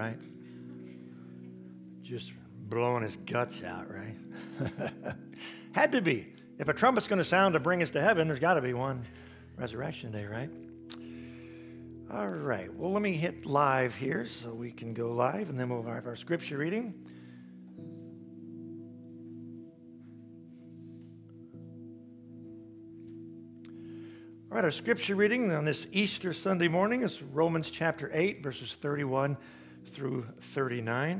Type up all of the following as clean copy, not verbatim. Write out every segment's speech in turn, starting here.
right? Just blowing his guts out, right? Had to be. If a trumpet's going to sound to bring us to heaven, there's got to be one resurrection day, right? All right. Well, let me hit live here so we can go live, and then we'll have our scripture reading. All right, our scripture reading on this Easter Sunday morning is Romans chapter 8, verses 31 through 39.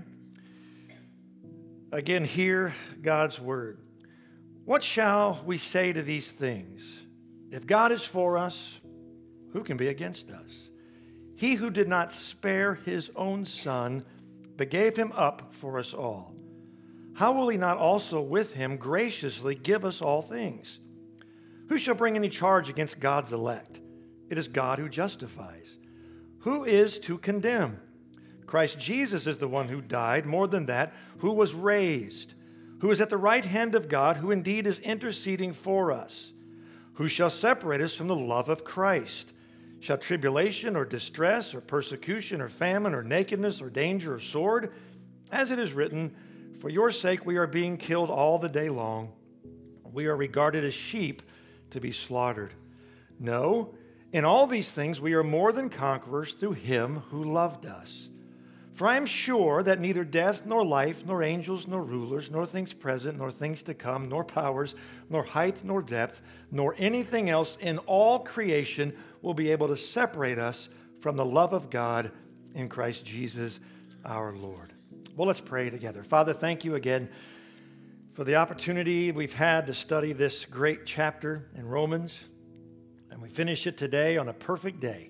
Again, hear God's word. What shall we say to these things? If God is for us, who can be against us? He who did not spare his own son, but gave him up for us all, how will he not also with him graciously give us all things? Who shall bring any charge against God's elect? It is God who justifies. Who is to condemn? Christ Jesus is the one who died, more than that, who was raised, who is at the right hand of God, who indeed is interceding for us. Who shall separate us from the love of Christ? Shall tribulation or distress or persecution or famine or nakedness or danger or sword? As it is written, for your sake we are being killed all the day long. We are regarded as sheep to be slaughtered. No, in all these things we are more than conquerors through him who loved us. For I am sure that neither death, nor life, nor angels, nor rulers, nor things present, nor things to come, nor powers, nor height, nor depth, nor anything else in all creation will be able to separate us from the love of God in Christ Jesus our Lord. Well, let's pray together. Father, thank you again for the opportunity we've had to study this great chapter in Romans. And we finish it today on a perfect day.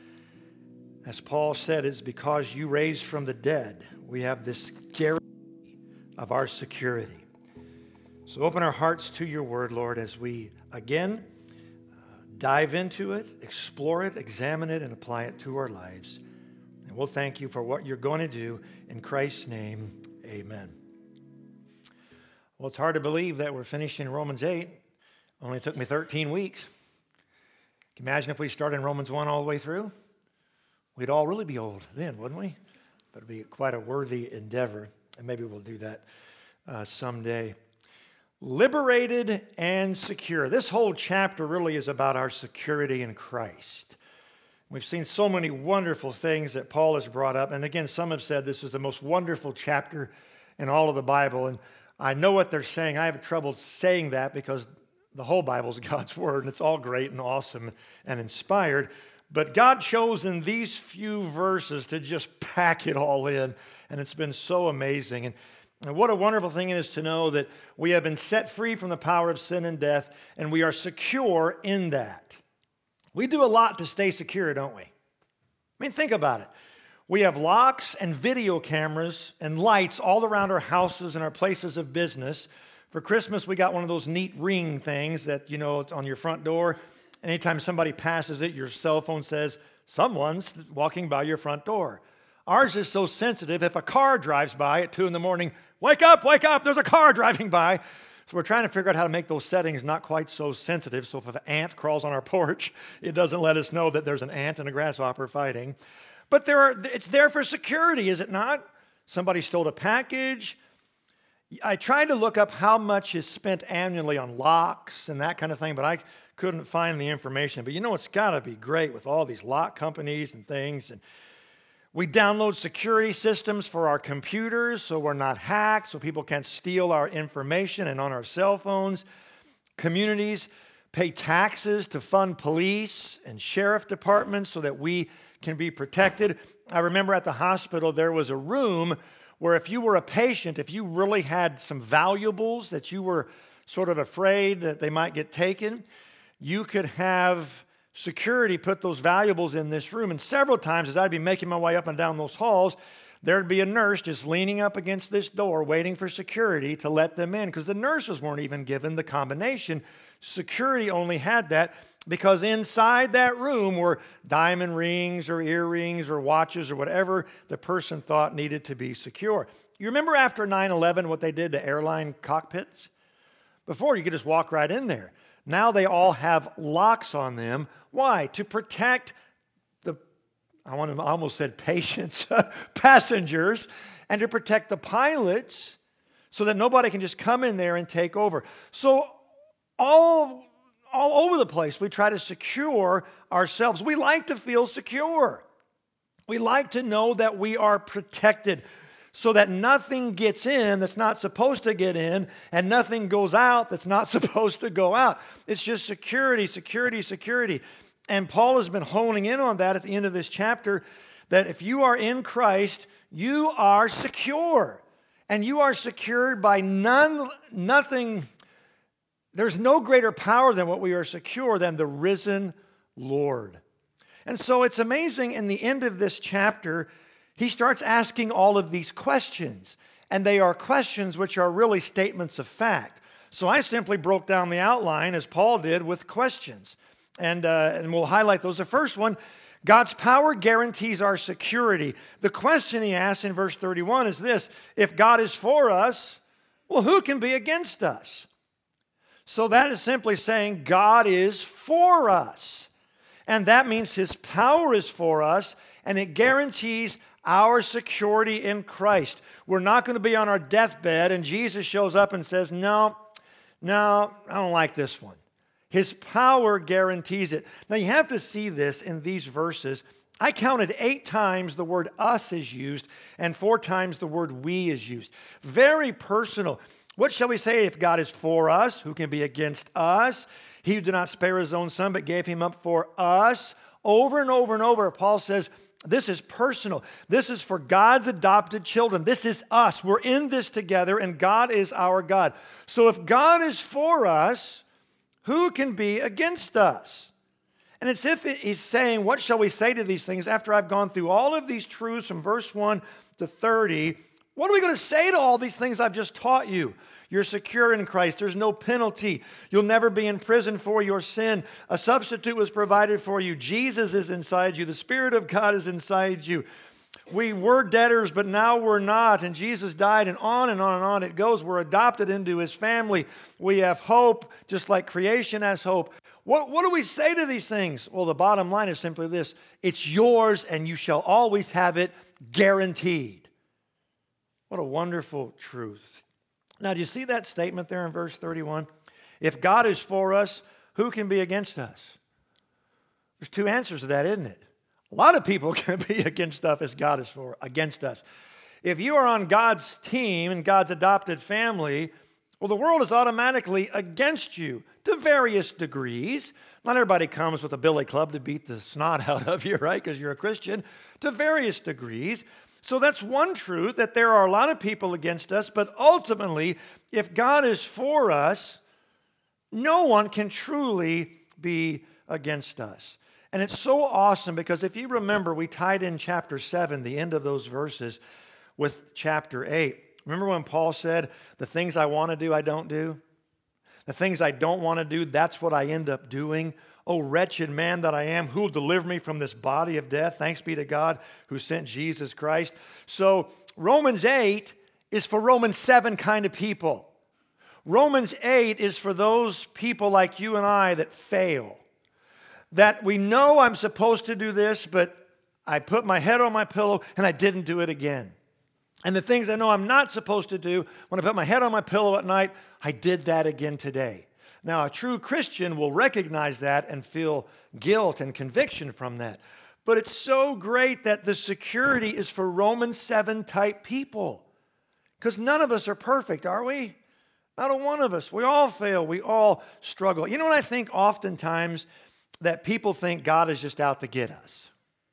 As Paul said, it's because you raised from the dead, we have this guarantee of our security. So open our hearts to your word, Lord, as we again dive into it, explore it, examine it, and apply it to our lives. And we'll thank you for what you're going to do. In Christ's name, amen. Well, it's hard to believe that we're finishing Romans 8. Only took me 13 weeks. Can you imagine if we started in Romans 1 all the way through? We'd all really be old then, wouldn't we? But it'd be quite a worthy endeavor, and maybe we'll do that someday. Liberated and secure. This whole chapter really is about our security in Christ. We've seen so many wonderful things that Paul has brought up, and again, some have said this is the most wonderful chapter in all of the Bible, and I know what they're saying. I have trouble saying that because the whole Bible is God's word, and it's all great and awesome and inspired. But God chose in these few verses to just pack it all in, and it's been so amazing. And what a wonderful thing it is to know that we have been set free from the power of sin and death, and we are secure in that. We do a lot to stay secure, don't we? I mean, think about it. We have locks and video cameras and lights all around our houses and our places of business. For Christmas, we got one of those neat ring things that, you know, on your front door. Anytime somebody passes it, your cell phone says, someone's walking by your front door. Ours is so sensitive, if a car drives by at 2 a.m, wake up, there's a car driving by. So we're trying to figure out how to make those settings not quite so sensitive, so if an ant crawls on our porch, it doesn't let us know that there's an ant and a grasshopper fighting. But it's there for security, is it not? Somebody stole a package. I tried to look up how much is spent annually on locks and that kind of thing, but I couldn't find the information. But you know, it's got to be great with all these lock companies and things. And we download security systems for our computers so we're not hacked, so people can't steal our information, and on our cell phones. Communities pay taxes to fund police and sheriff departments so that we can be protected. I remember at the hospital there was a room where if you were a patient, if you really had some valuables that you were sort of afraid that they might get taken, you could have security put those valuables in this room. And several times as I'd be making my way up and down those halls, there'd be a nurse just leaning up against this door waiting for security to let them in, because the nurses weren't even given the combination. Security only had that because inside that room were diamond rings or earrings or watches or whatever the person thought needed to be secure. You remember after 9/11 what they did to airline cockpits? Before, you could just walk right in there. Now they all have locks on them. Why? To protect the I almost said patients, passengers, and to protect the pilots so that nobody can just come in there and take over. So all over the place, we try to secure ourselves. We like to feel secure. We like to know that we are protected so that nothing gets in that's not supposed to get in and nothing goes out that's not supposed to go out. It's just security, security, security. And Paul has been honing in on that at the end of this chapter, that if you are in Christ, you are secure. And you are secured by nothing. There's no greater power than what we are secure than the risen Lord. And so it's amazing in the end of this chapter, he starts asking all of these questions. And they are questions which are really statements of fact. So I simply broke down the outline, as Paul did, with questions. And we'll highlight those. The first one, God's power guarantees our security. The question he asks in verse 31 is this: if God is for us, well, who can be against us? So that is simply saying God is for us. And that means his power is for us, and it guarantees our security in Christ. We're not going to be on our deathbed, and Jesus shows up and says, no, I don't like this one. His power guarantees it. Now, you have to see this in these verses. I counted 8 times the word us is used, and 4 times the word we is used. Very personal. What shall we say if God is for us? Who can be against us? He who did not spare his own son, but gave him up for us. Over and over and over, Paul says, this is personal. This is for God's adopted children. This is us. We're in this together, and God is our God. So if God is for us, who can be against us? And it's if he's saying, what shall we say to these things? After I've gone through all of these truths from verse 1 to 30, what are we going to say to all these things I've just taught you? You're secure in Christ. There's no penalty. You'll never be in prison for your sin. A substitute was provided for you. Jesus is inside you. The Spirit of God is inside you. We were debtors, but now we're not. And Jesus died, and on and on and on it goes. We're adopted into his family. We have hope, just like creation has hope. What do we say to these things? Well, the bottom line is simply this: it's yours, and you shall always have it, guaranteed. What a wonderful truth. Now, do you see that statement there in verse 31? If God is for us, who can be against us? There's 2 answers to that, isn't it? A lot of people can be against stuff as God is against us. If you are on God's team and God's adopted family, well, the world is automatically against you to various degrees. Not everybody comes with a billy club to beat the snot out of you, right, because you're a Christian, to various degrees. So that's one truth, that there are a lot of people against us, but ultimately, if God is for us, no one can truly be against us. And it's so awesome because if you remember, we tied in chapter 7, the end of those verses, with chapter 8. Remember when Paul said, the things I want to do, I don't do? The things I don't want to do, that's what I end up doing. Oh, wretched man that I am, who will deliver me from this body of death? Thanks be to God who sent Jesus Christ. So Romans 8 is for Romans 7 kind of people. Romans 8 is for those people like you and I that fail. That we know I'm supposed to do this, but I put my head on my pillow and I didn't do it again. And the things I know I'm not supposed to do, when I put my head on my pillow at night, I did that again today. Now, a true Christian will recognize that and feel guilt and conviction from that. But it's so great that the security is for Romans 7 type people. Because none of us are perfect, are we? Not a one of us. We all fail. We all struggle. You know what I think oftentimes? That people think God is just out to get us.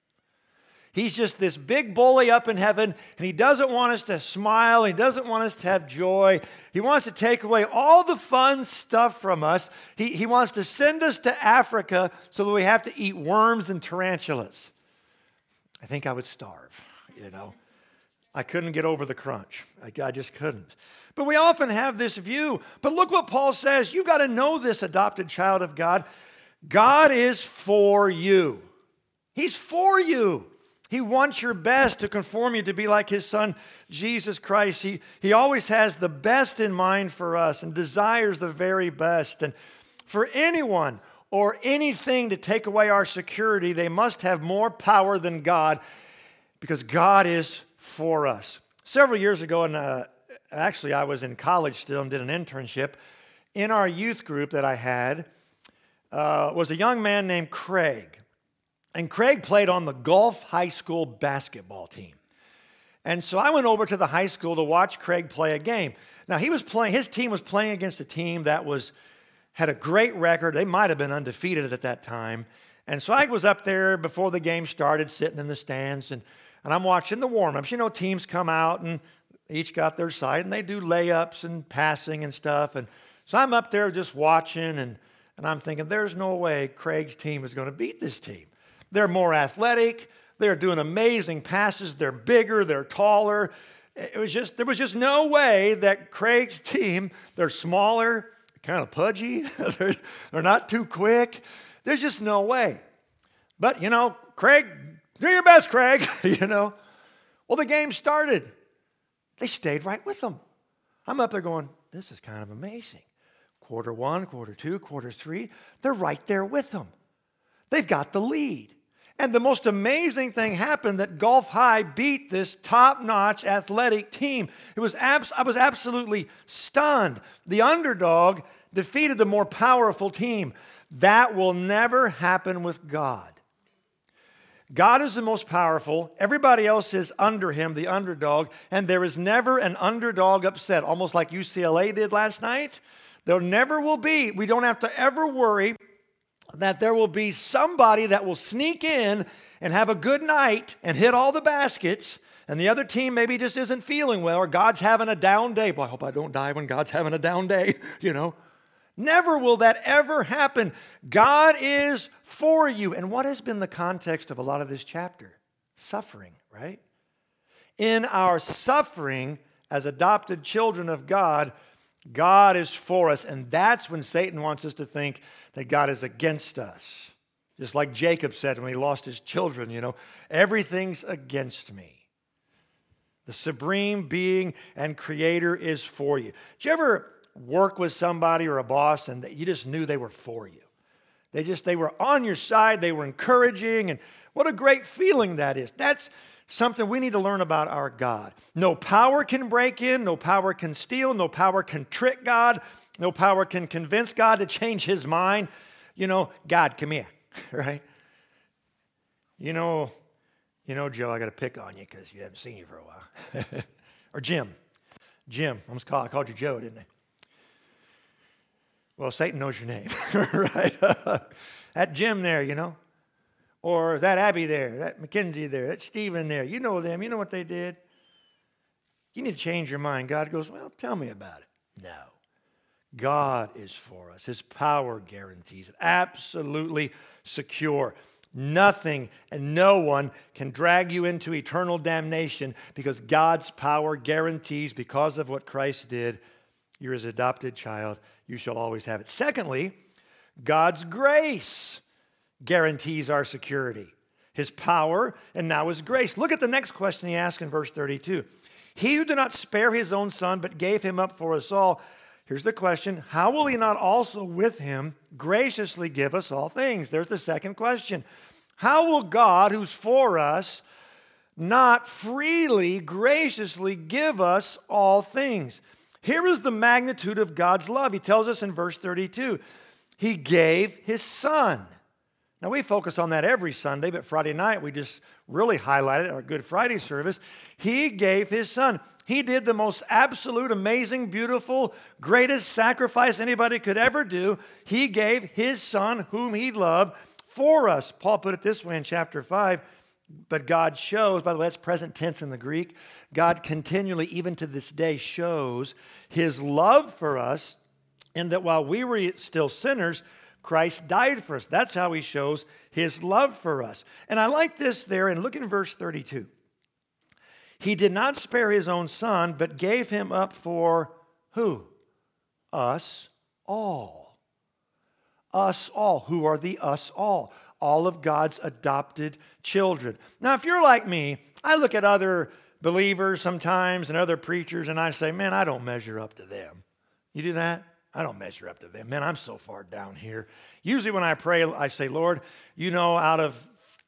He's just this big bully up in heaven, and he doesn't want us to smile. He doesn't want us to have joy. He wants to take away all the fun stuff from us. He wants to send us to Africa so that we have to eat worms and tarantulas. I think I would starve, you know. I couldn't get over the crunch. I just couldn't. But we often have this view. But look what Paul says. You've got to know this, adopted child of God. God is for you. He's for you. He wants your best to conform you to be like his son, Jesus Christ. He always has the best in mind for us and desires the very best. And for anyone or anything to take away our security, they must have more power than God, because God is for us. Several years ago, and actually I was in college still and did an internship, in our youth group that I had was a young man named Craig. And Craig played on the Gulf High School basketball team. And so I went over to the high school to watch Craig play a game. Now his team was playing against a team that had a great record. They might have been undefeated at that time. And so I was up there before the game started, sitting in the stands, and I'm watching the warm-ups. You know, teams come out and each got their side, and they do layups and passing and stuff. And so I'm up there just watching, and I'm thinking, there's no way Craig's team is going to beat this team. They're more athletic. They're doing amazing passes. They're bigger. They're taller. There was just no way that Craig's team, they're smaller, kind of pudgy. They're not too quick. There's just no way. But, Craig, do your best, Craig, Well, the game started. They stayed right with them. I'm up there going, this is kind of amazing. Quarter 1, quarter 2, quarter 3, they're right there with them. They've got the lead. And the most amazing thing happened, that Gulf High beat this top-notch athletic team. I was absolutely stunned. The underdog defeated the more powerful team. That will never happen with God. God is the most powerful. Everybody else is under him, the underdog, and there is never an underdog upset, almost like UCLA did last night. There never will be. We don't have to ever worry that there will be somebody that will sneak in and have a good night and hit all the baskets, and the other team maybe just isn't feeling well, or God's having a down day. Boy, I hope I don't die when God's having a down day, Never will that ever happen. God is for you. And what has been the context of a lot of this chapter? Suffering, right? In our suffering as adopted children of God, God is for us. And that's when Satan wants us to think that God is against us. Just like Jacob said when he lost his children, everything's against me. The supreme being and creator is for you. Did you ever work with somebody or a boss and you just knew they were for you? They were on your side, they were encouraging, and what a great feeling that is. That's something we need to learn about our God. No power can break in, no power can steal, no power can trick God, no power can convince God to change his mind. God, come here, right? Joe, I got to pick on you because you haven't seen you for a while. Or Jim, I called you Joe, didn't I? Well, Satan knows your name, right? That Jim there, or that Abby there, that Mackenzie there, that Stephen there. You know them. You know what they did. You need to change your mind. God goes, well, tell me about it. No. God is for us. His power guarantees it. Absolutely secure. Nothing and no one can drag you into eternal damnation, because God's power guarantees, because of what Christ did, you're his adopted child. You shall always have it. Secondly, God's grace guarantees our security. His power and now his grace. Look at the next question he asks in verse 32. He who did not spare his own son, but gave him up for us all. Here's the question. How will he not also with him graciously give us all things? There's the second question. How will God, who's for us, not freely, graciously give us all things? Here is the magnitude of God's love. He tells us in verse 32, he gave his son. Now, we focus on that every Sunday, but Friday night we just really highlighted our Good Friday service. He gave his son. He did the most absolute, amazing, beautiful, greatest sacrifice anybody could ever do. He gave his son, whom he loved, for us. Paul put it this way in chapter 5. But God shows, by the way, that's present tense in the Greek. God continually, even to this day, shows his love for us, in that while we were still sinners, Christ died for us. That's how he shows his love for us. And I like this there, and look in verse 32. He did not spare his own son, but gave him up for who? Us all. Us all. Who are the us all? All of God's adopted children. Now, if you're like me, I look at other believers sometimes and other preachers, and I say, man, I don't measure up to them. You do that? I don't measure up to them. Man, I'm so far down here. Usually when I pray, I say, Lord, you know, out of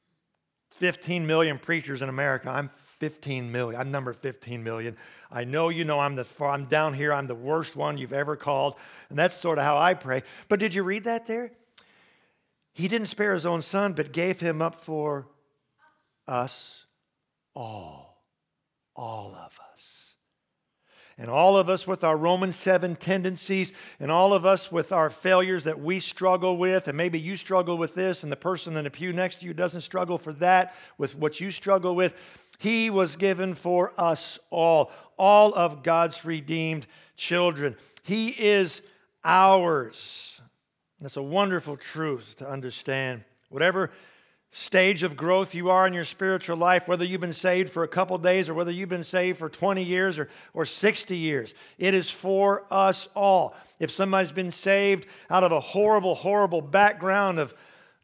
15 million preachers in America, I'm 15 million. I'm number 15 million. I know you know I'm down here. I'm the worst one you've ever called. And that's sort of how I pray. But did you read that there? He didn't spare his own son, but gave him up for us all of us. And all of us with our Romans 7 tendencies, and all of us with our failures that we struggle with, and maybe you struggle with this, and the person in the pew next to you doesn't struggle for that, with what you struggle with. He was given for us all of God's redeemed children. He is ours. And that's a wonderful truth to understand. Whatever stage of growth you are in your spiritual life, whether you've been saved for a couple days or whether you've been saved for 20 years or 60 years, it is for us all. If somebody's been saved out of a horrible, horrible background of,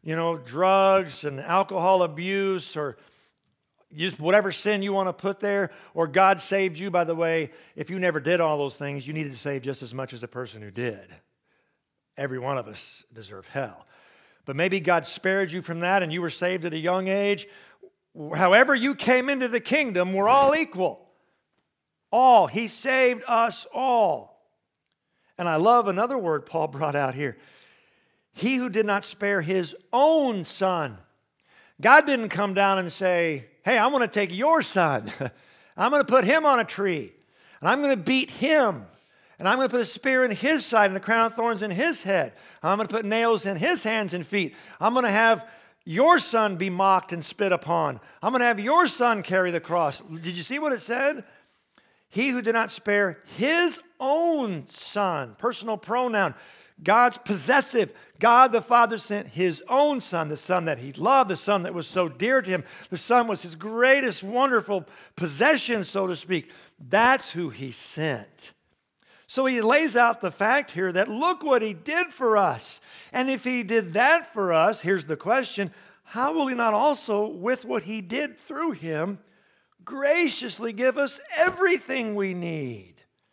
drugs and alcohol abuse or just whatever sin you want to put there, or God saved you, by the way, if you never did all those things, you needed to save just as much as the person who did. Every one of us deserve hell. But maybe God spared you from that and you were saved at a young age. However you came into the kingdom, we're all equal. All. He saved us all. And I love another word Paul brought out here. He who did not spare his own son. God didn't come down and say, hey, I'm going to take your son. I'm going to put him on a tree. And I'm going to beat him. And I'm going to put a spear in his side and a crown of thorns in his head. I'm going to put nails in his hands and feet. I'm going to have your son be mocked and spit upon. I'm going to have your son carry the cross. Did you see what it said? He who did not spare his own son, personal pronoun. God's possessive. God the Father sent his own son, the son that he loved, the son that was so dear to him. The son was his greatest, wonderful possession, so to speak. That's who he sent. So he lays out the fact here that look what he did for us. And if he did that for us, here's the question, how will he not also, with what he did through him, graciously give us everything we need?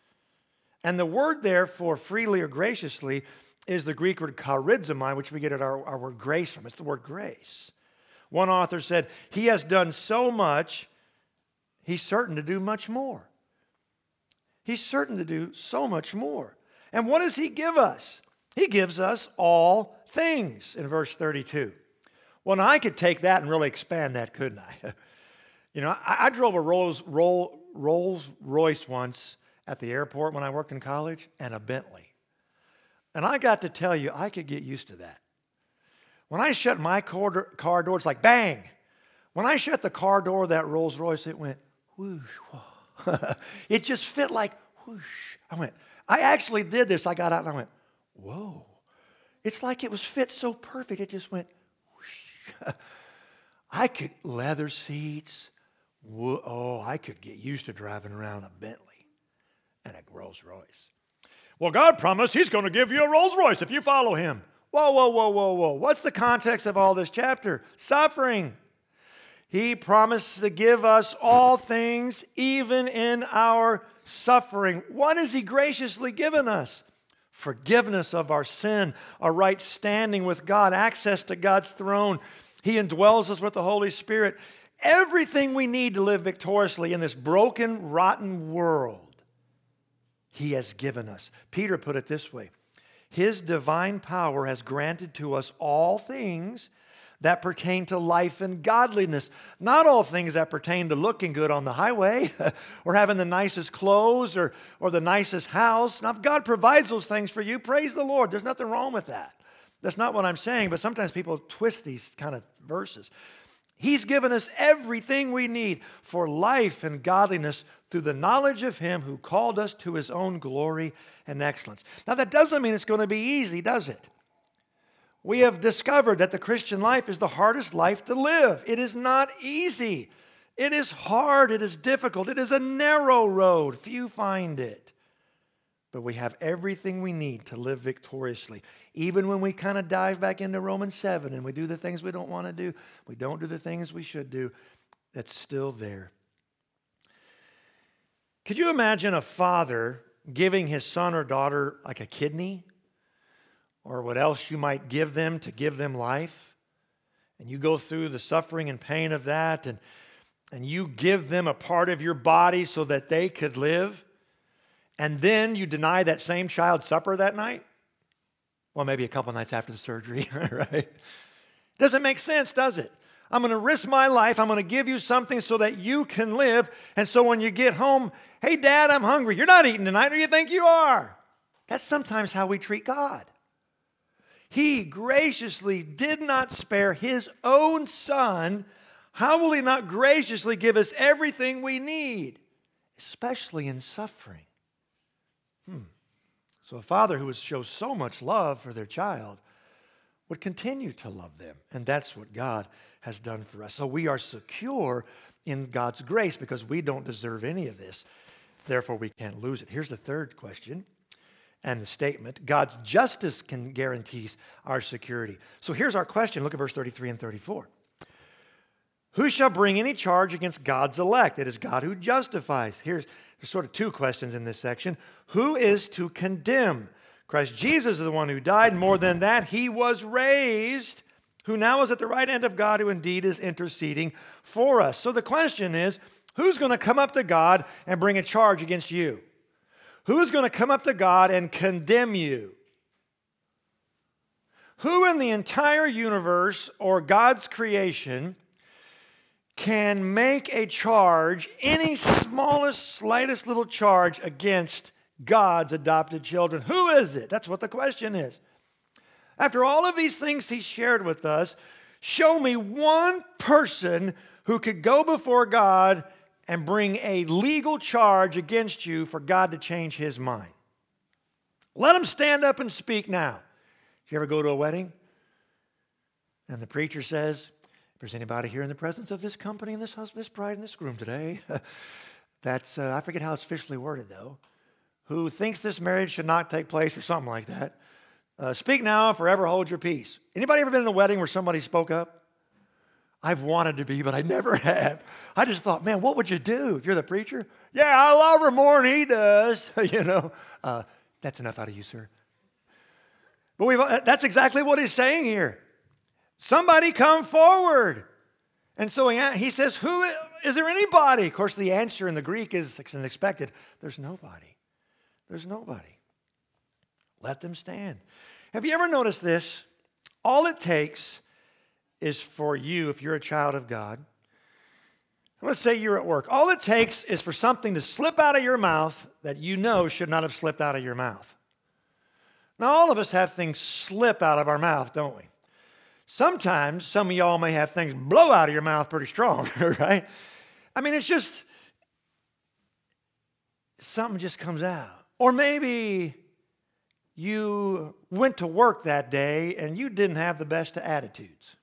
And the word there for freely or graciously is the Greek word charizomai, which we get our word grace from. It's the word grace. One author said, he has done so much, he's certain to do much more. He's certain to do so much more. And what does he give us? He gives us all things in verse 32. Well, now I could take that and really expand that, couldn't I? I drove a Rolls Royce once at the airport when I worked in college, and a Bentley. And I got to tell you, I could get used to that. When I shut my car door, it's like bang. When I shut the car door of that Rolls Royce, it went whoosh, whoa. It just fit like whoosh. I actually did this. I got out and I went, whoa. It's like it was fit so perfect. It just went whoosh. I could leather seats. I could get used to driving around a Bentley and a Rolls Royce. Well, God promised he's going to give you a Rolls Royce if you follow him. Whoa. What's the context of all this chapter? Suffering. He promised to give us all things, even in our suffering. What has he graciously given us? Forgiveness of our sin, a right standing with God, access to God's throne. He indwells us with the Holy Spirit. Everything we need to live victoriously in this broken, rotten world, he has given us. Peter put it this way. His divine power has granted to us all things that pertain to life and godliness. Not all things that pertain to looking good on the highway or having the nicest clothes or the nicest house. Now, if God provides those things for you, praise the Lord. There's nothing wrong with that. That's not what I'm saying, but sometimes people twist these kind of verses. He's given us everything we need for life and godliness through the knowledge of him who called us to his own glory and excellence. Now, that doesn't mean it's going to be easy, does it? We have discovered that the Christian life is the hardest life to live. It is not easy. It is hard. It is difficult. It is a narrow road. Few find it. But we have everything we need to live victoriously. Even when we kind of dive back into Romans 7 and we do the things we don't want to do, we don't do the things we should do, that's still there. Could you imagine a father giving his son or daughter like a kidney or what else you might give them to give them life, and you go through the suffering and pain of that, and you give them a part of your body so that they could live, and then you deny that same child supper that night? Well, maybe a couple nights after the surgery, right? Doesn't make sense, does it? I'm going to risk my life. I'm going to give you something so that you can live. And so when you get home, hey, Dad, I'm hungry. You're not eating tonight, or you think you are. That's sometimes how we treat God. He graciously did not spare his own son. How will he not graciously give us everything we need, especially in suffering? So a father who would show so much love for their child would continue to love them. And that's what God has done for us. So we are secure in God's grace because we don't deserve any of this. Therefore, we can't lose it. Here's the third question and the statement. God's justice can guarantees our security. So here's our question. Look at verse 33 and 34. Who shall bring any charge against God's elect? It is God who justifies. There's sort of two questions in this section. Who is to condemn? Christ Jesus is the one who died. More than that, he was raised, who now is at the right hand of God, who indeed is interceding for us. So the question is, who's going to come up to God and bring a charge against you? Who is going to come up to God and condemn you? Who in the entire universe or God's creation can make a charge, any smallest, slightest little charge against God's adopted children? Who is it? That's what the question is. After all of these things he shared with us, show me one person who could go before God and bring a legal charge against you for God to change his mind. Let him stand up and speak now. Did you ever go to a wedding? And the preacher says, if there's anybody here in the presence of this company and this bride in this room today, that's, I forget how it's officially worded though, who thinks this marriage should not take place or something like that, speak now, forever hold your peace. Anybody ever been in a wedding where somebody spoke up? I've wanted to be, but I never have. I just thought, man, what would you do if you're the preacher? Yeah, I love her more than he does. That's enough out of you, sir. But that's exactly what he's saying here. Somebody come forward. And so he says, is there anybody? Of course, the answer in the Greek is unexpected. There's nobody. There's nobody. Let them stand. Have you ever noticed this? All it takes is for you, if you're a child of God, let's say you're at work. All it takes is for something to slip out of your mouth that you know should not have slipped out of your mouth. Now, all of us have things slip out of our mouth, don't we? Sometimes some of y'all may have things blow out of your mouth pretty strong, right? I mean, it's just, something just comes out. Or maybe you went to work that day and you didn't have the best of attitudes.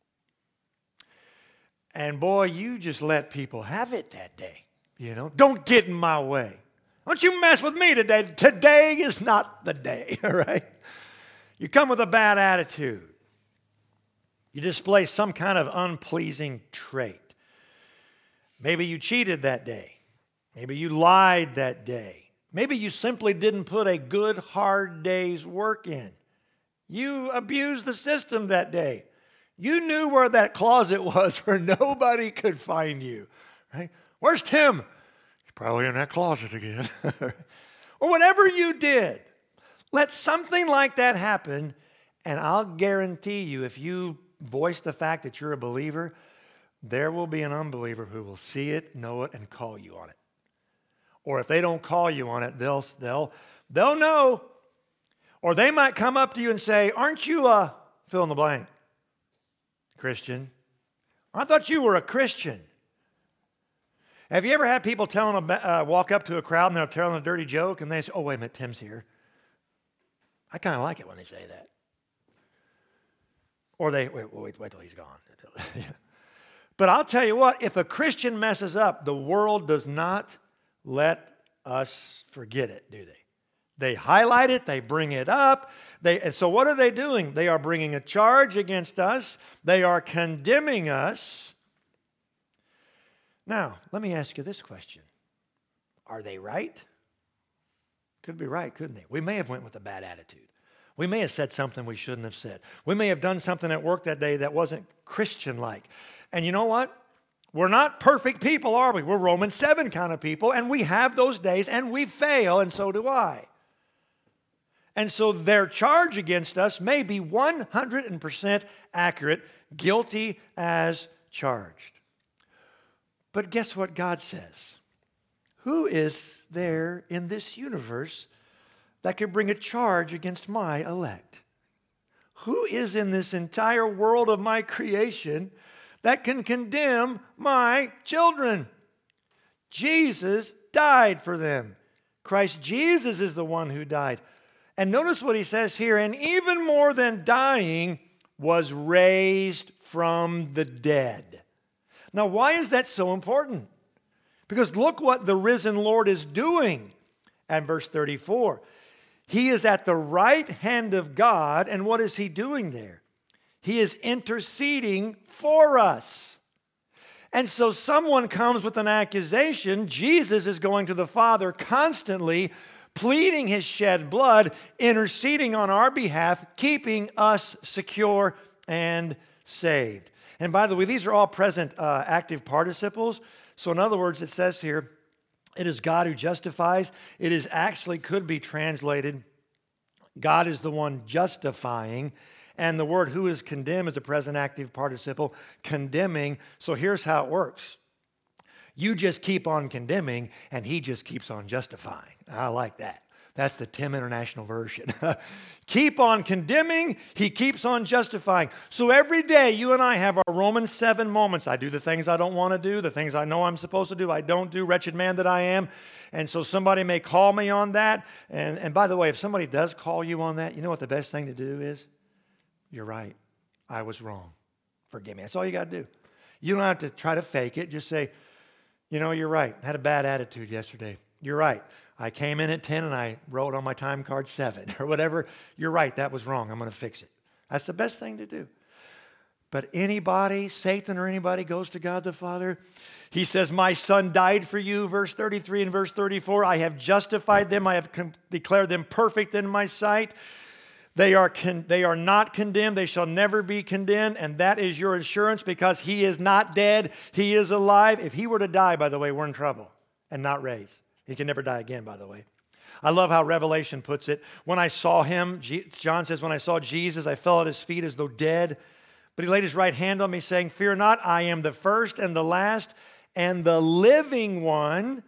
And boy, you just let people have it that day. Don't get in my way. Don't you mess with me today. Today is not the day, all right? You come with a bad attitude. You display some kind of unpleasing trait. Maybe you cheated that day. Maybe you lied that day. Maybe you simply didn't put a good, hard day's work in. You abused the system that day. You knew where that closet was where nobody could find you, right? Where's Tim? He's probably in that closet again. Or whatever you did, let something like that happen, and I'll guarantee you, if you voice the fact that you're a believer, there will be an unbeliever who will see it, know it, and call you on it. Or if they don't call you on it, they'll know. Or they might come up to you and say, aren't you a fill in the blank? Christian. I thought you were a Christian. Have you ever had people walk up to a crowd and they're telling a dirty joke and they say, oh, wait a minute, Tim's here. I kind of like it when they say that. Or they, wait till he's gone. But I'll tell you what, if a Christian messes up, the world does not let us forget it, do they? They highlight it, they bring it up. And so what are they doing? They are bringing a charge against us. They are condemning us. Now, let me ask you this question. Are they right? Could be right, couldn't he? We may have went with a bad attitude. We may have said something we shouldn't have said. We may have done something at work that day that wasn't Christian-like. And you know what? We're not perfect people, are we? We're Romans 7 kind of people, and we have those days, and we fail, and so do I. And so their charge against us may be 100% accurate, guilty as charged. But guess what God says? Who is there in this universe that could bring a charge against my elect? Who is in this entire world of my creation that can condemn my children? Jesus died for them. Christ Jesus is the one who died. And notice what he says here, and even more than dying, was raised from the dead. Now, why is that so important? Because look what the risen Lord is doing at verse 34. He is at the right hand of God, and what is he doing there? He is interceding for us. And so someone comes with an accusation. Jesus is going to the Father constantly, pleading his shed blood, interceding on our behalf, keeping us secure and saved. And by the way, these are all present active participles. So in other words, it says here, it is God who justifies. It is actually could be translated, God is the one justifying. And the word who is condemned is a present active participle, condemning. So here's how it works. You just keep on condemning, and he just keeps on justifying. I like that. That's the Tim International version. Keep on condemning, he keeps on justifying. So every day, you and I have our Romans 7 moments. I do the things I don't want to do, the things I know I'm supposed to do, I don't do, wretched man that I am. And so somebody may call me on that. And by the way, if somebody does call you on that, you know what the best thing to do is? You're right. I was wrong. Forgive me. That's all you got to do. You don't have to try to fake it. Just say, you know, you're right. I had a bad attitude yesterday. You're right. I came in at 10 and I wrote on my time card 7 or whatever. You're right. That was wrong. I'm going to fix it. That's the best thing to do. But anybody, Satan or anybody, goes to God the Father. He says, my son died for you, verse 33 and verse 34. I have justified them. I have declared them perfect in my sight. They are not condemned. They shall never be condemned. And that is your assurance because he is not dead. He is alive. If he were to die, by the way, we're in trouble and not raised. He can never die again, by the way. I love how Revelation puts it. When I saw him, John says, when I saw Jesus, I fell at his feet as though dead. But he laid his right hand on me, saying, fear not, I am the first and the last and the living one.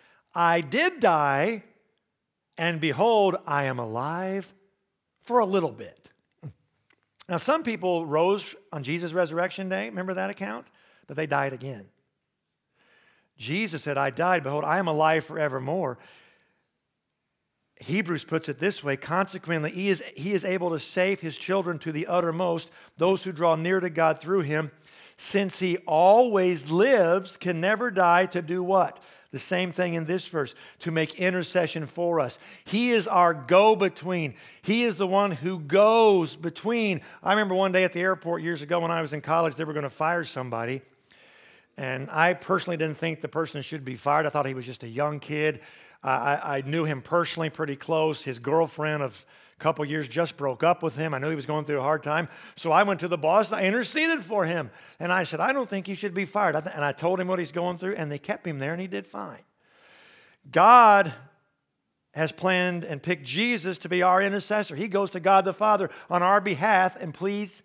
I did die, and behold, I am alive for a little bit. Now, some people rose on Jesus' resurrection day. Remember that account? But they died again. Jesus said, I died. Behold, I am alive forevermore. Hebrews puts it this way. Consequently, he is able to save his children to the uttermost, those who draw near to God through him. Since he always lives, can never die, to do what? The same thing in this verse, to make intercession for us. He is our go-between. He is the one who goes between. I remember one day at the airport years ago when I was in college, they were going to fire somebody. And I personally didn't think the person should be fired. I thought he was just a young kid. I knew him personally pretty close. His girlfriend of a couple years just broke up with him. I knew he was going through a hard time. So I went to the boss. I interceded for him. And I said, I don't think he should be fired. And I told him what he's going through, and they kept him there, and he did fine. God has planned and picked Jesus to be our intercessor. He goes to God the Father on our behalf and pleads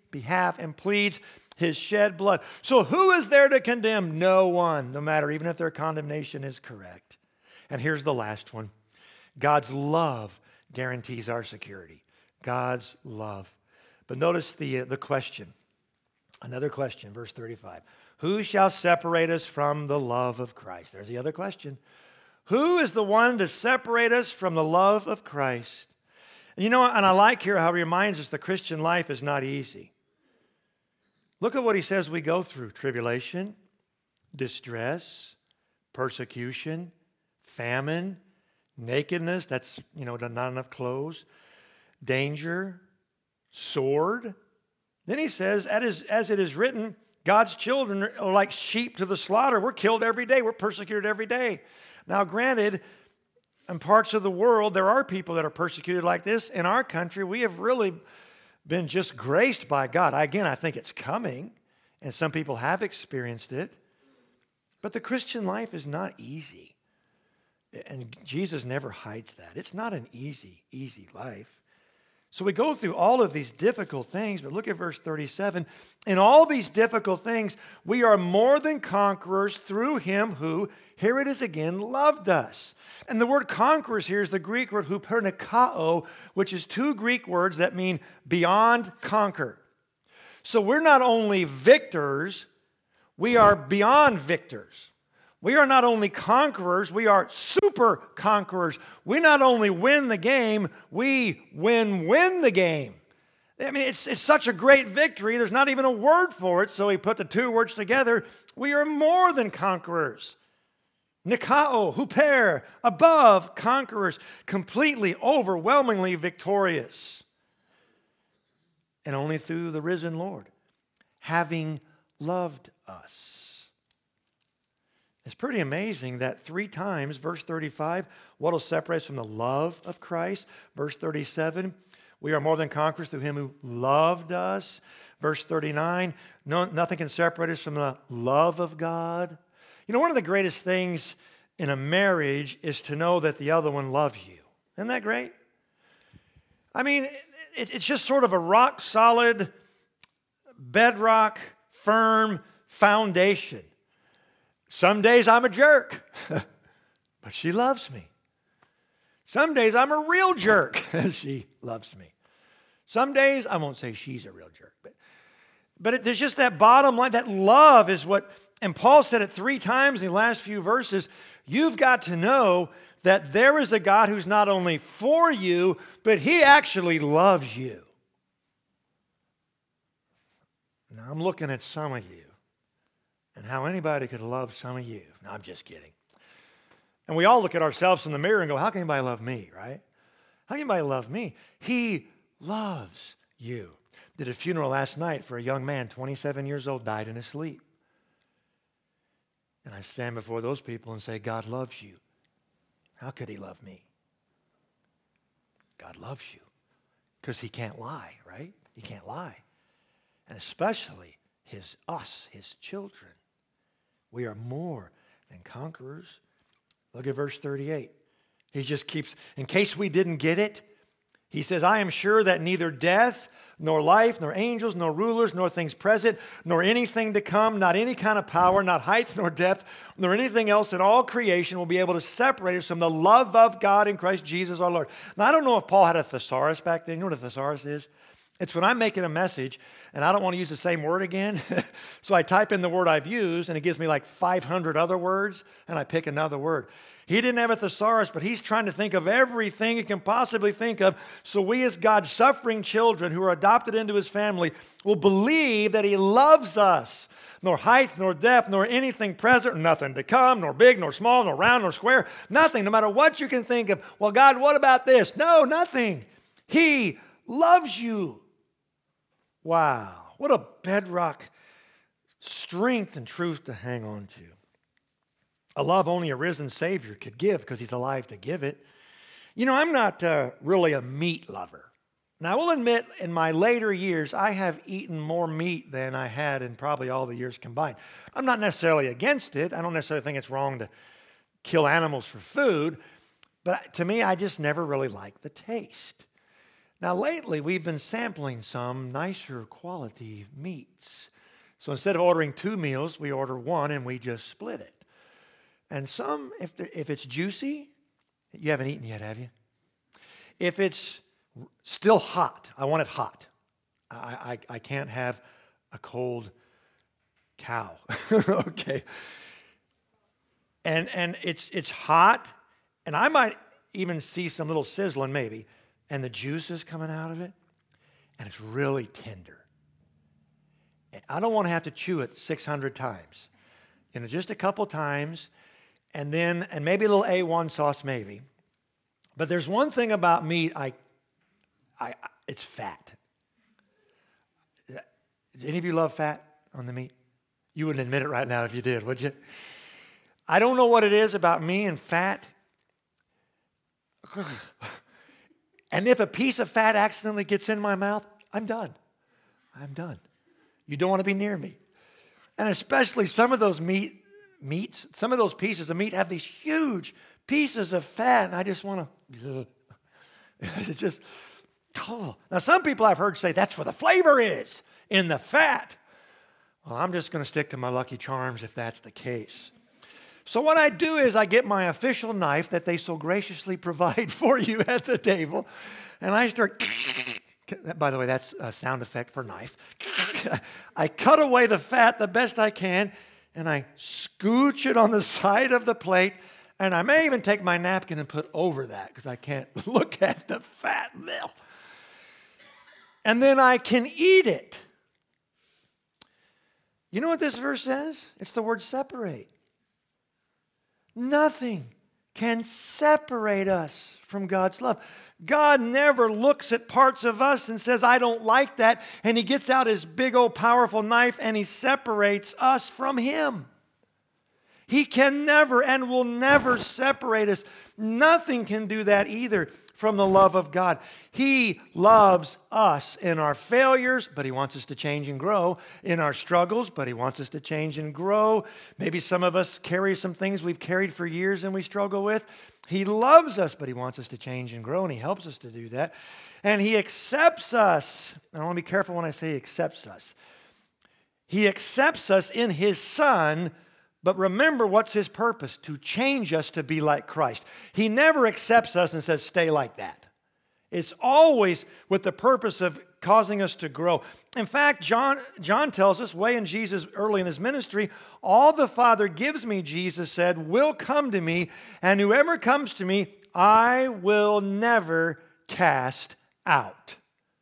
his shed blood. So who is there to condemn? No one, no matter, even if their condemnation is correct. And here's the last one. God's love guarantees our security. God's love. But notice the question. Another question, verse 35. Who shall separate us from the love of Christ? There's the other question. Who is the one to separate us from the love of Christ? And you know, and I like here how he reminds us the Christian life is not easy. Look at what he says we go through. Tribulation, distress, persecution, famine, nakedness, that's, not enough clothes, danger, sword. Then he says, as it is written, God's children are like sheep to the slaughter. We're killed every day. We're persecuted every day. Now, granted, In parts of the world, there are people that are persecuted like this. In our country, we have really been just graced by God. Again, I think it's coming, and some people have experienced it. But the Christian life is not easy. And Jesus never hides that. It's not an easy life. So we go through all of these difficult things, but look at verse 37. In all these difficult things, we are more than conquerors through him who, here it is again, loved us. And the word conquerors here is the Greek word hupernikao, which is two Greek words that mean beyond conquer. So we're not only victors, we are beyond victors. We are not only conquerors, we are super conquerors. We not only win the game, we win the game. I mean, it's such a great victory, there's not even a word for it, so he put the two words together. We are more than conquerors. Nikao, huper, above conquerors, completely, overwhelmingly victorious. And only through the risen Lord, having loved us. It's pretty amazing that 3 times, verse 35, what will separate us from the love of Christ? Verse 37, we are more than conquerors through him who loved us. Verse 39, nothing can separate us from the love of God. You know, one of the greatest things in a marriage is to know that the other one loves you. Isn't that great? I mean, it's just sort of a rock solid, bedrock, firm foundation. Some days I'm a jerk, but she loves me. Some days I'm a real jerk, and she loves me. Some days, I won't say she's a real jerk, but there's just that bottom line, that love is what, and Paul said it 3 times in the last few verses, you've got to know that there is a God who's not only for you, but he actually loves you. Now I'm looking at some of you. And how anybody could love some of you. No, I'm just kidding. And we all look at ourselves in the mirror and go, how can anybody love me, right? How can anybody love me? He loves you. Did a funeral last night for a young man, 27 years old, died in his sleep. And I stand before those people and say, God loves you. How could he love me? God loves you. Because he can't lie, right? He can't lie. And especially his children. We are more than conquerors. Look at verse 38. He just keeps, in case we didn't get it, he says, I am sure that neither death, nor life, nor angels, nor rulers, nor things present, nor anything to come, not any kind of power, not height nor depth, nor anything else in all creation will be able to separate us from the love of God in Christ Jesus our Lord. Now, I don't know if Paul had a thesaurus back then. You know what a thesaurus is? It's when I'm making a message and I don't want to use the same word again. So I type in the word I've used and it gives me like 500 other words and I pick another word. He didn't have a thesaurus, but he's trying to think of everything he can possibly think of. So we as God's suffering children who are adopted into his family will believe that he loves us. Nor height, nor depth, nor anything present, nothing to come, nor big, nor small, nor round, nor square, nothing, no matter what you can think of. Well, God, what about this? No, nothing. He loves you. Wow, what a bedrock strength and truth to hang on to. A love only a risen Savior could give because he's alive to give it. You know, I'm not really a meat lover. Now, I will admit, in my later years, I have eaten more meat than I had in probably all the years combined. I'm not necessarily against it. I don't necessarily think it's wrong to kill animals for food. But to me, I just never really liked the taste. Now, lately, we've been sampling some nicer quality meats. So instead of ordering 2 meals, we order 1 and we just split it. And some, if it's juicy, you haven't eaten yet, have you? If it's still hot, I want it hot. I can't have a cold cow. Okay. And it's hot, and I might even see some little sizzling maybe. And the juice is coming out of it, and it's really tender. And I don't want to have to chew it 600 times. You know, just a couple times, and maybe a little A1 sauce maybe. But there's one thing about meat, it's fat. Do any of you love fat on the meat? You wouldn't admit it right now if you did, would you? I don't know what it is about me and fat. And if a piece of fat accidentally gets in my mouth, I'm done. I'm done. You don't want to be near me. And especially some of those meats, some of those pieces of meat have these huge pieces of fat, and I just want to, it's just, oh. Now some people I've heard say that's where the flavor is, in the fat. Well, I'm just going to stick to my Lucky Charms if that's the case. So what I do is I get my official knife that they so graciously provide for you at the table, and I start, by the way, that's a sound effect for knife. I cut away the fat the best I can, and I scooch it on the side of the plate, and I may even take my napkin and put over that because I can't look at the fat milk. And then I can eat it. You know what this verse says? It's the word separate. Nothing can separate us from God's love. God never looks at parts of us and says, I don't like that. And he gets out his big old powerful knife and he separates us from him. He can never and will never separate us. Nothing can do that either from the love of God. He loves us in our failures, but he wants us to change and grow. In our struggles, but he wants us to change and grow. Maybe some of us carry some things we've carried for years and we struggle with. He loves us, but he wants us to change and grow, and he helps us to do that. And he accepts us. I want to be careful when I say he accepts us. He accepts us in his Son. But remember, what's his purpose? To change us to be like Christ. He never accepts us and says, stay like that. It's always with the purpose of causing us to grow. In fact, John tells us, way in Jesus early in his ministry, all the Father gives me, Jesus said, will come to me, and whoever comes to me, I will never cast out.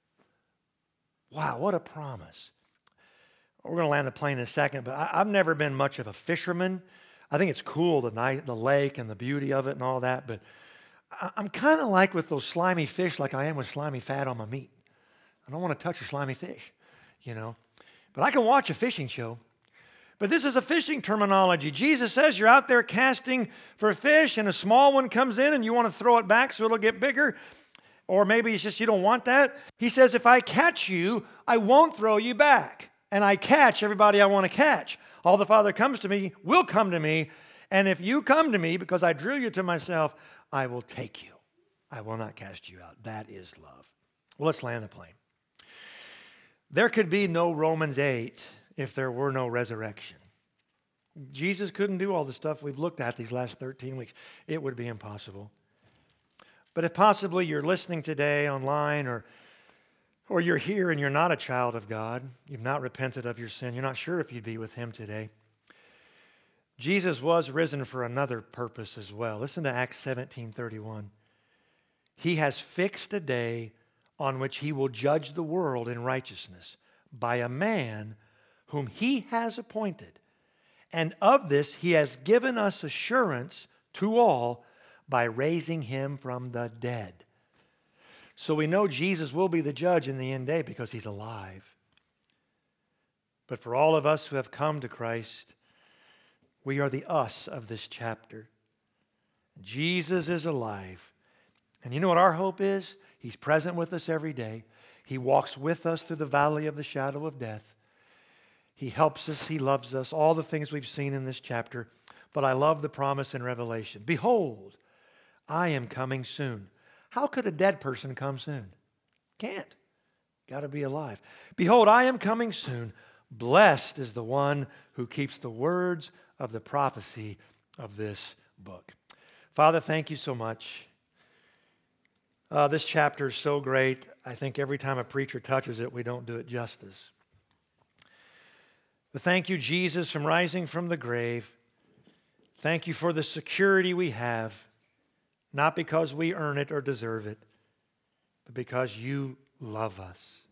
Wow, what a promise. We're going to land the plane in a second, but I've never been much of a fisherman. I think it's cool, the lake and the beauty of it and all that, but I'm kind of like with those slimy fish like I am with slimy fat on my meat. I don't want to touch a slimy fish, you know. But I can watch a fishing show. But this is a fishing terminology. Jesus says you're out there casting for fish and a small one comes in and you want to throw it back so it'll get bigger. Or maybe it's just you don't want that. He says, if I catch you, I won't throw you back. And I catch everybody I want to catch. All the Father comes to me will come to me. And if you come to me, because I drew you to myself, I will take you. I will not cast you out. That is love. Well, let's land the plane. There could be no Romans 8 if there were no resurrection. Jesus couldn't do all the stuff we've looked at these last 13 weeks. It would be impossible. But if possibly you're listening today online or you're here and you're not a child of God, you've not repented of your sin, you're not sure if you'd be with him today. Jesus was risen for another purpose as well. Listen to Acts 17:31. He has fixed a day on which he will judge the world in righteousness by a man whom he has appointed. And of this he has given us assurance to all by raising him from the dead. So we know Jesus will be the judge in the end day because he's alive. But for all of us who have come to Christ, we are the us of this chapter. Jesus is alive. And you know what our hope is? He's present with us every day. He walks with us through the valley of the shadow of death. He helps us. He loves us. All the things we've seen in this chapter. But I love the promise in Revelation. Behold, I am coming soon. How could a dead person come soon? Can't. Got to be alive. Behold, I am coming soon. Blessed is the one who keeps the words of the prophecy of this book. Father, thank you so much. This chapter is so great. I think every time a preacher touches it, we don't do it justice. But thank you, Jesus, from rising from the grave. Thank you for the security we have. Not because we earn it or deserve it, but because you love us.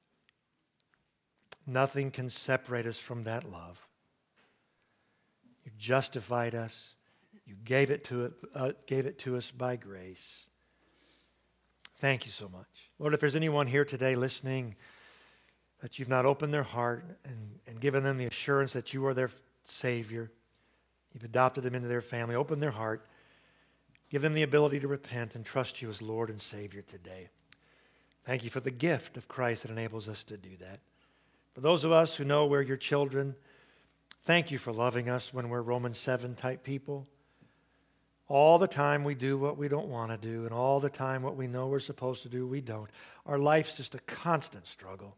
Nothing can separate us from that love. You justified us. You gave it to us by grace. Thank you so much. Lord, if there's anyone here today listening that you've not opened their heart and given them the assurance that you are their Savior, you've adopted them into their family, open their heart, Give them the ability to repent and trust you as Lord and Savior today. Thank you for the gift of Christ that enables us to do that. For those of us who know we're your children, thank you for loving us when we're Romans 7 type people. All the time we do what we don't want to do, and all the time what we know we're supposed to do, we don't. Our life's just a constant struggle.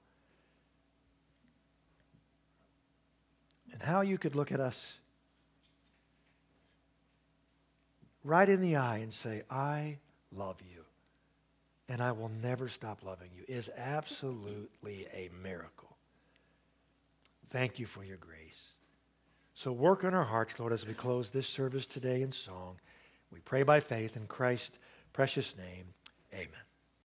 And how you could look at us right in the eye and say, I love you, and I will never stop loving you, is absolutely a miracle. Thank you for your grace. So work on our hearts, Lord, as we close this service today in song. We pray by faith in Christ's precious name. Amen.